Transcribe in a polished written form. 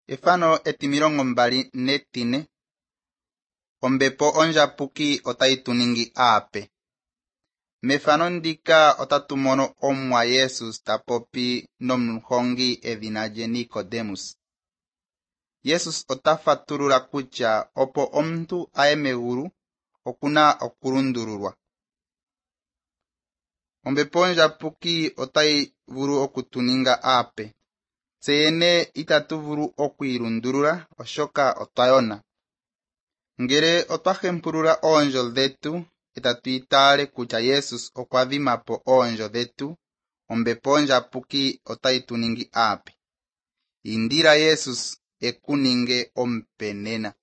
Efano etimilongo mbali netine. Ombepo ondjapuki otayi tuningi aape. Mefano ndika otatu mono omwa Jesus tapopi nomuhongi edhina lye Nicodemus. Jesus otafatulula kutya opo omuntu aye megulu okuna okulundululwa. Ombepo ondjapuki otayi vulu okutuninga aape. Tseyene itatu vulu okwiilundulula oshoka otwayona. Ngele otwahempulula oondjo dhetu etatu itaale kutya Jesus okwa dhimapo oondjo dhetu, ombepo ondjapuki otayi tuningi aape. Indila Jesus ekuninge omupe nena.